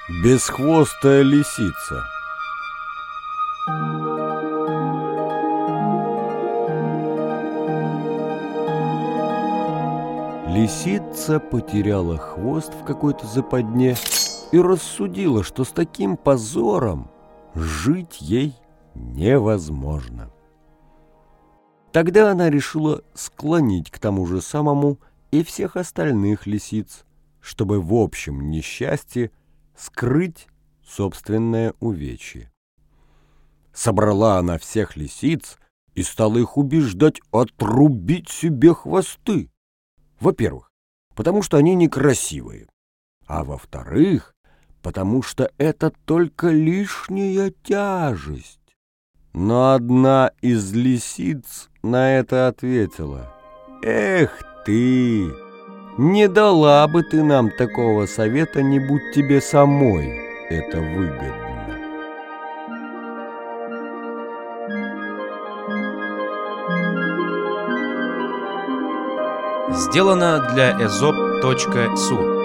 Бесхвостая лисица. Лисица потеряла хвост в какой-то западне и рассудила, что с таким позором жить ей невозможно. Тогда она решила склонить к тому же самому и всех остальных лисиц, чтобы в общем несчастье скрыть собственное увечье. Собрала она всех лисиц и стала их убеждать отрубить себе хвосты. Во-первых, потому что они некрасивые, а во-вторых, потому что это только лишняя тяжесть. Но одна из лисиц на это ответила: «Эх ты! Не дала бы ты нам такого совета, не будь тебе самой это выгодно». Сделано для Ezob.su.